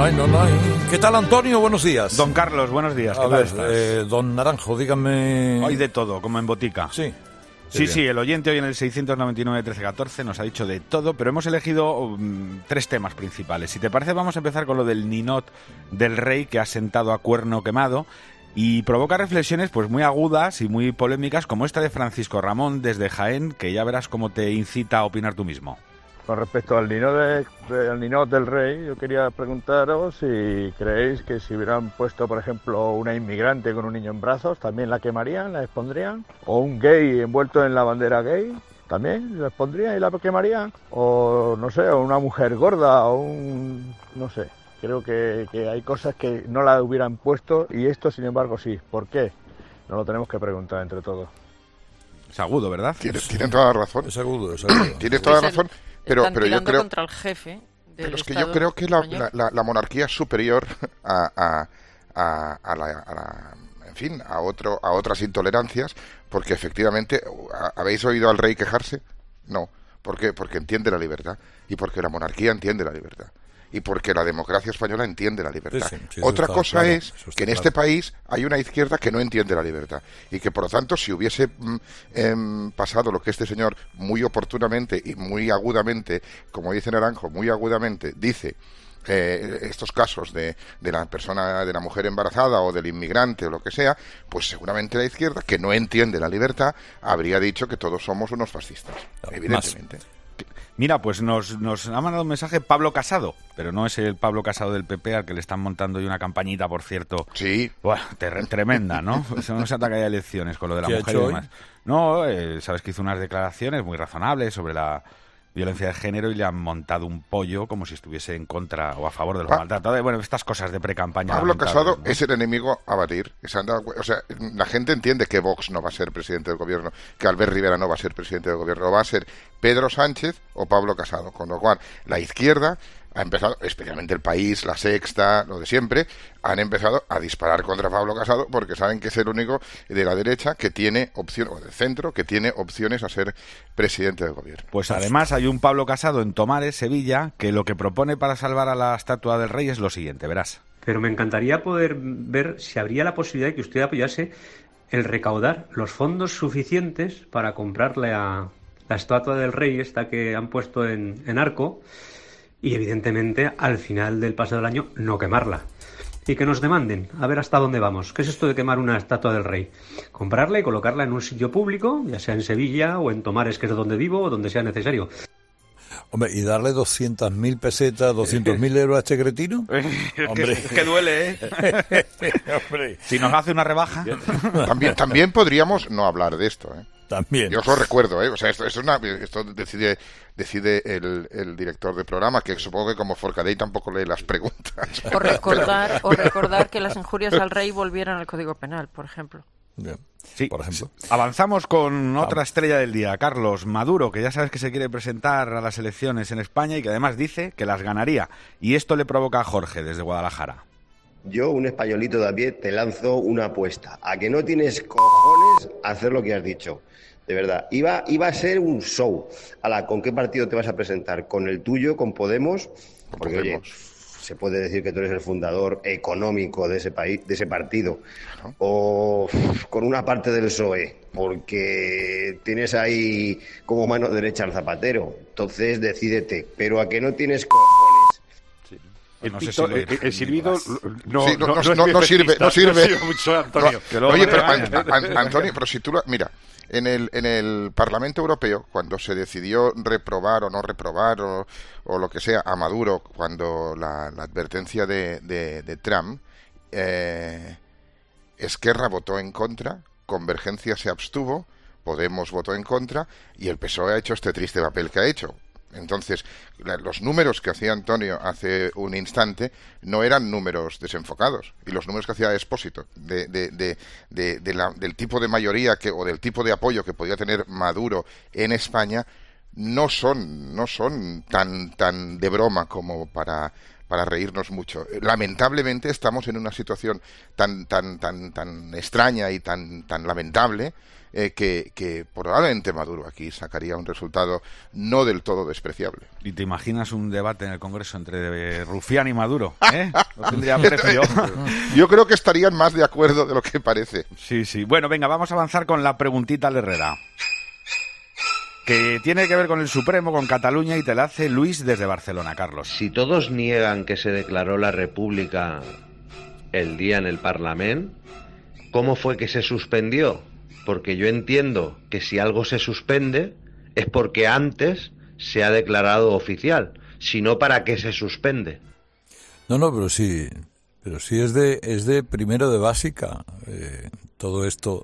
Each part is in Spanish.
Ay, no. ¿Qué tal, Antonio? Buenos días. Don Carlos, buenos días. A ver, don Naranjo, dígame... Hoy de todo, como en botica. Sí. Sí, el oyente hoy en el 699-1314 nos ha dicho de todo, pero hemos elegido tres temas principales. Si te parece, vamos a empezar con lo del ninot del rey que ha sentado a cuerno quemado y provoca reflexiones pues muy agudas y muy polémicas, como esta de Francisco Ramón desde Jaén, que ya verás cómo te incita a opinar tú mismo. Con respecto al ninot del rey, yo quería preguntaros si creéis que si hubieran puesto, por ejemplo, una inmigrante con un niño en brazos, ¿también la quemarían, la expondrían? ¿O un gay envuelto en la bandera gay, también la expondrían y la quemarían? O, no sé, o una mujer gorda, o un... no sé. Creo que hay cosas que no la hubieran puesto y esto, sin embargo, sí. ¿Por qué? Nos lo tenemos que preguntar entre todos. Es agudo, ¿verdad? Tienen toda la razón. Es agudo. Tienes toda la razón. Pero yo creo contra el jefe pero es que yo creo que la monarquía es superior a otras intolerancias, porque efectivamente, ¿habéis oído al rey quejarse? No. ¿Por qué? Porque entiende la libertad y porque la monarquía entiende la libertad. Y porque la democracia española entiende la libertad. Sí, otra cosa es que en este país hay una izquierda que no entiende la libertad. Y que, por lo tanto, si hubiese pasado lo que este señor muy oportunamente y muy agudamente, como dice Naranjo, muy agudamente, dice... estos casos de la persona, de la mujer embarazada o del inmigrante o lo que sea, pues seguramente la izquierda, que no entiende la libertad, habría dicho que todos somos unos fascistas, evidentemente. Mira, pues nos ha mandado un mensaje Pablo Casado, pero no es el Pablo Casado del PP al que le están montando hoy una campañita, por cierto. Sí. Bueno, tremenda, ¿no? Se nos ataca ya elecciones con lo de la mujer y demás. No, sabes que hizo unas declaraciones muy razonables sobre la violencia de género y le han montado un pollo como si estuviese en contra o a favor de los maltratados. Bueno, estas cosas de pre-campaña. Pablo Casado, ¿no? Es el enemigo a batir. O sea, la gente entiende que Vox no va a ser presidente del gobierno, que Albert Rivera no va a ser presidente del gobierno, va a ser Pedro Sánchez o Pablo Casado. Con lo cual, la izquierda ha empezado, especialmente El País, La Sexta, lo de siempre, han empezado a disparar contra Pablo Casado porque saben que es el único de la derecha que tiene opción, o del centro, que tiene opciones a ser presidente del gobierno. Pues además hay un Pablo Casado en Tomares, Sevilla, que lo que propone para salvar a la estatua del rey es lo siguiente, verás. Pero me encantaría poder ver si habría la posibilidad de que usted apoyase el recaudar los fondos suficientes para comprar la estatua del rey, esta que han puesto en Arco, y evidentemente al final del paso del año no quemarla. Y que nos demanden, a ver hasta dónde vamos. ¿Qué es esto de quemar una estatua del rey? Comprarla y colocarla en un sitio público, ya sea en Sevilla o en Tomares, que es donde vivo, o donde sea necesario. Hombre, ¿y darle 200.000 pesetas, 200.000 euros a este cretino? Hombre. Es que duele, ¿eh? Hombre. Si nos hace una rebaja. También podríamos no hablar de esto, ¿eh? También. Yo os lo recuerdo, ¿eh? O sea, esto decide el director del programa, que supongo que como Forcadell tampoco lee las preguntas. O recordar que las injurias al rey volvieran al Código Penal, por ejemplo. Bien. Sí, por ejemplo. Avanzamos con otra estrella del día, Carlos Maduro, que ya sabes que se quiere presentar a las elecciones en España y que además dice que las ganaría. Y esto le provoca a Jorge desde Guadalajara. Yo, un españolito de a pie, te lanzo una apuesta. A que no tienes cojones a hacer lo que has dicho. De verdad. Iba a ser un show. ¿Con qué partido te vas a presentar? ¿Con el tuyo? ¿Con Podemos? Porque, oye, se puede decir que tú eres el fundador económico de ese país, de ese partido. O con una parte del PSOE, porque tienes ahí como mano derecha al Zapatero. Entonces, decídete. Pero a que no tienes cojones. El silbido no sirve mucho, Antonio. Oye, pero Antonio, pero si tú mira, en el Parlamento Europeo, cuando se decidió reprobar o no reprobar o lo que sea a Maduro, cuando la advertencia de Trump, Esquerra votó en contra, Convergencia se abstuvo, Podemos votó en contra y el PSOE ha hecho este triste papel que ha hecho. Entonces, los números que hacía Antonio hace un instante no eran números desenfocados, y los números que hacía Expósito del tipo de mayoría o del tipo de apoyo que podía tener Maduro en España no son tan de broma como para para reírnos mucho. Lamentablemente estamos en una situación tan extraña y tan lamentable que probablemente Maduro aquí sacaría un resultado no del todo despreciable. ¿Y te imaginas un debate en el Congreso entre Rufián y Maduro? No tendría precio. Yo creo que estarían más de acuerdo de lo que parece. Sí, sí. Bueno, venga, vamos a avanzar con la preguntita al Herrera, que tiene que ver con el Supremo, con Cataluña, y te la hace Luis desde Barcelona. Carlos. Si todos niegan que se declaró la República el día en el Parlament, ¿cómo fue que se suspendió? Porque yo entiendo que si algo se suspende es porque antes se ha declarado oficial, si no, ¿para qué se suspende? No, pero sí es de primero de básica, todo esto,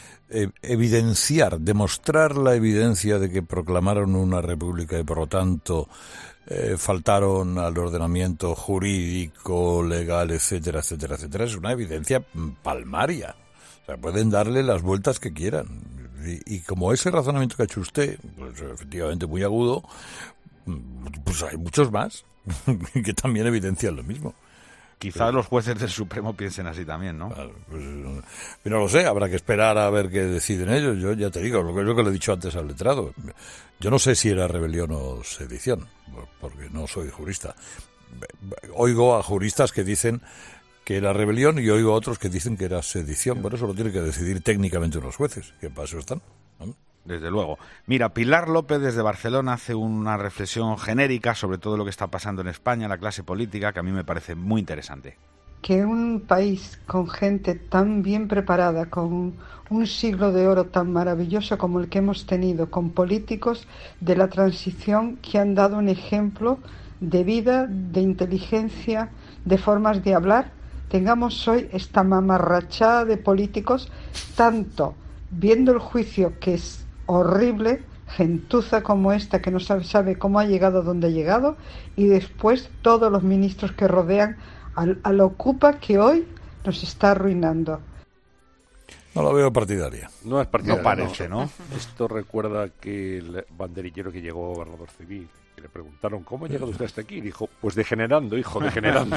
evidenciar, demostrar la evidencia de que proclamaron una república y por lo tanto faltaron al ordenamiento jurídico, legal, etcétera, etcétera, etcétera, es una evidencia palmaria. O sea, pueden darle las vueltas que quieran. Y como ese razonamiento que ha hecho usted, pues efectivamente muy agudo, pues hay muchos más que también evidencian lo mismo. Quizás los jueces del Supremo piensen así también, ¿no? Claro, pues, pero no lo sé, habrá que esperar a ver qué deciden ellos. Yo ya te digo, lo que le he dicho antes al letrado. Yo no sé si era rebelión o sedición, porque no soy jurista. Oigo a juristas que dicen que era rebelión y oigo a otros que dicen que era sedición. Por eso lo tienen que decidir técnicamente unos jueces, que para eso están, ¿no? Desde luego. Mira, Pilar López desde Barcelona hace una reflexión genérica sobre todo lo que está pasando en España, la clase política, que a mí me parece muy interesante. Que un país con gente tan bien preparada, con un siglo de oro tan maravilloso como el que hemos tenido, con políticos de la transición que han dado un ejemplo de vida, de inteligencia, de formas de hablar, tengamos hoy esta mamarrachada de políticos, tanto viendo el juicio, que es horrible, gentuza como esta que no sabe cómo ha llegado donde ha llegado, y después todos los ministros que rodean a la Ocupa, que hoy nos está arruinando. No la veo partidaria. No es partidaria. No parece, ¿no? Esto recuerda que el banderillero que llegó gobernador civil, que le preguntaron, ¿cómo ha llegado usted hasta aquí? Y dijo, pues degenerando, hijo, degenerando.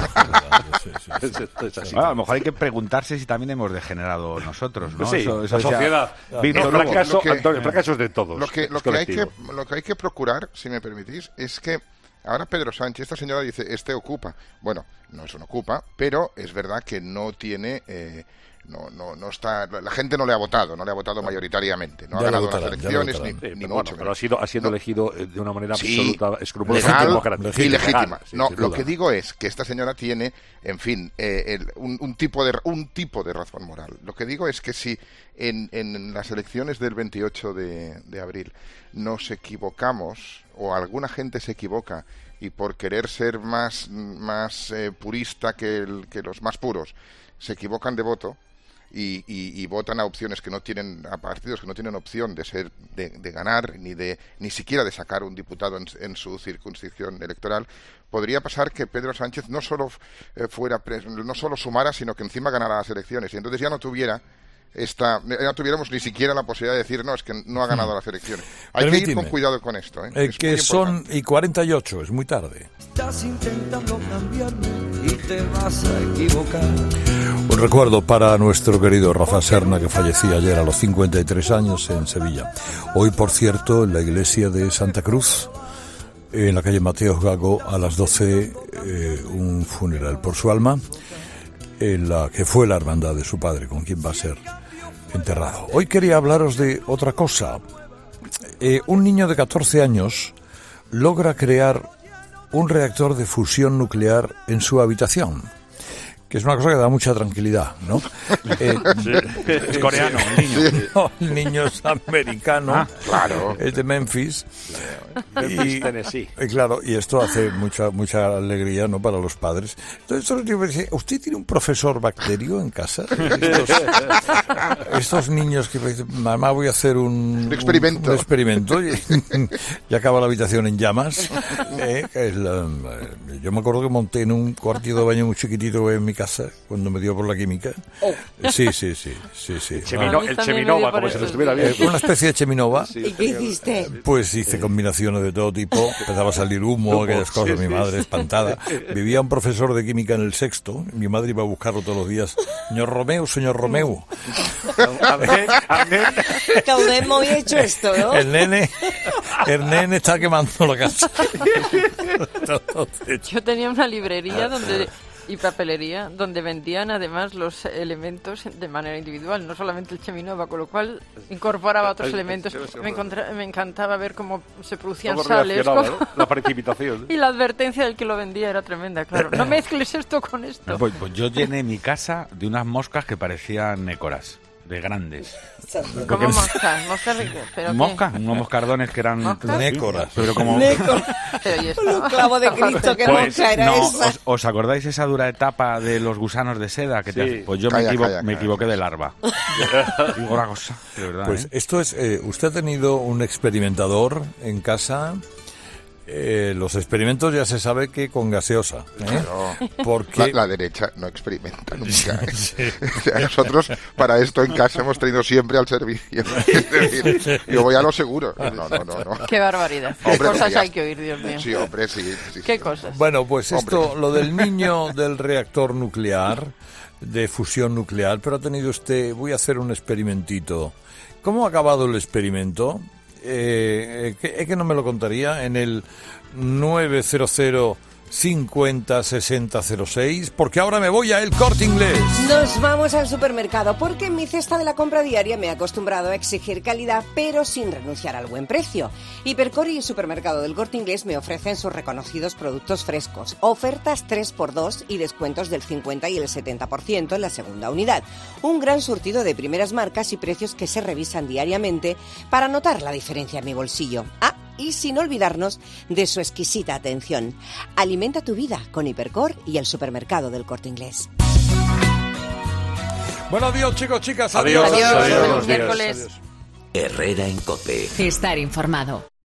Es así. A lo mejor hay que preguntarse si también hemos degenerado nosotros, ¿no? Sí, eso la sociedad. Víctor, El fracaso es de todos. Lo que hay que procurar, si me permitís, es que ahora Pedro Sánchez, esta señora dice, Ocupa. Bueno, no es un Ocupa, pero es verdad que no tiene... No está, la gente no le ha votado mayoritariamente, no ha ganado las elecciones ni mucho pero ha sido elegido de una manera absoluta, escrupulosa, legal, democrática y legítima. Sí, lo que digo es que esta señora tiene, en fin, un tipo de razón moral. Lo que digo es que si en las elecciones del 28 de abril nos equivocamos o alguna gente se equivoca y por querer ser más purista que los más puros se equivocan de voto y votan a opciones que no tienen, a partidos que no tienen opción de ganar ni siquiera de sacar un diputado en su circunscripción electoral, podría pasar que Pedro Sánchez no solo sumara, sino que encima ganara las elecciones y entonces ya no tuviéramos ni siquiera la posibilidad de decir es que no ha ganado las elecciones. Hay que ir con cuidado con esto, que son y 48, es muy tarde. Estás intentando cambiarme y te vas a equivocar. Un recuerdo para nuestro querido Rafa Serna, que fallecía ayer a los 53 años en Sevilla. Hoy, por cierto, en la iglesia de Santa Cruz, en la calle Mateos Gago, a las 12, un funeral por su alma, en la que fue la hermandad de su padre, con quien va a ser enterrado. Hoy quería hablaros de otra cosa. Un niño de 14 años logra crear un reactor de fusión nuclear en su habitación, que es una cosa que da mucha tranquilidad, ¿no? Es coreano, el niño. No, el niño es americano, claro. Es de Memphis. Tennessee. Claro, y esto hace mucha alegría, ¿no?, para los padres. Entonces los niños dicen, ¿usted tiene un profesor bacterio en casa? Estos niños que dicen, mamá, voy a hacer un experimento y acaba la habitación en llamas. Yo me acuerdo que monté en un cuartito de baño muy chiquitito en mi casa casa cuando me dio por la química. Sí. El Cheminova, como si lo estuviera viendo. Una especie de Cheminova. ¿Y qué hiciste? Pues hice combinaciones de todo tipo. Empezaba a salir humo, aquellas cosas. Mi madre espantada. Vivía un profesor de química en el sexto. Mi madre iba a buscarlo todos los días. Señor Romeu. A ver. Caudé muy hecho esto, ¿no? El nene está quemando la casa. Yo tenía una librería y papelería donde vendían además los elementos de manera individual, no solamente el Cheminova, con lo cual incorporaba otros elementos. Me encantaba ver cómo se producían sales. ¿No? La precipitación. Y la advertencia del que lo vendía era tremenda, claro. No mezcles esto con esto. Pues yo llené mi casa de unas moscas que parecían nécoras, de grandes. ¿Cómo moscas? ¿Moscas de qué? ¿Pero moscas, unos moscardones que eran nécoras. Pero como... Un clavo de Cristo, que mosca era esa. ¿Os acordáis esa dura etapa de los gusanos de seda? Pues yo me equivoqué de larva. Digo una cosa, de verdad. Pues esto es... usted ha tenido un experimentador en casa... los experimentos ya se sabe que con gaseosa. Claro. Porque la derecha no experimenta nunca. O sea, nosotros para esto en casa hemos tenido siempre al servicio. Es decir, yo voy a lo seguro. No. Qué barbaridad. Qué cosas hay que oír, Dios mío. Sí, hombre, sí. Qué cosas. Bueno, pues esto, lo del niño del reactor nuclear, de fusión nuclear, pero ha tenido usted... Voy a hacer un experimentito. ¿Cómo ha acabado el experimento? Es que no me lo contaría en el 900 50 60 06, porque ahora me voy a El Corte Inglés. Nos vamos al supermercado, porque en mi cesta de la compra diaria me he acostumbrado a exigir calidad, pero sin renunciar al buen precio. Hipercor y Supermercado del Corte Inglés me ofrecen sus reconocidos productos frescos, ofertas 3x2 y descuentos del 50 y el 70% en la segunda unidad. Un gran surtido de primeras marcas y precios que se revisan diariamente para notar la diferencia en mi bolsillo. Y sin olvidarnos de su exquisita atención. Alimenta tu vida con Hipercor y el Supermercado del Corte Inglés. Bueno, adiós, chicos, chicas. Adiós. Miércoles. Herrera en COPE. Estar informado.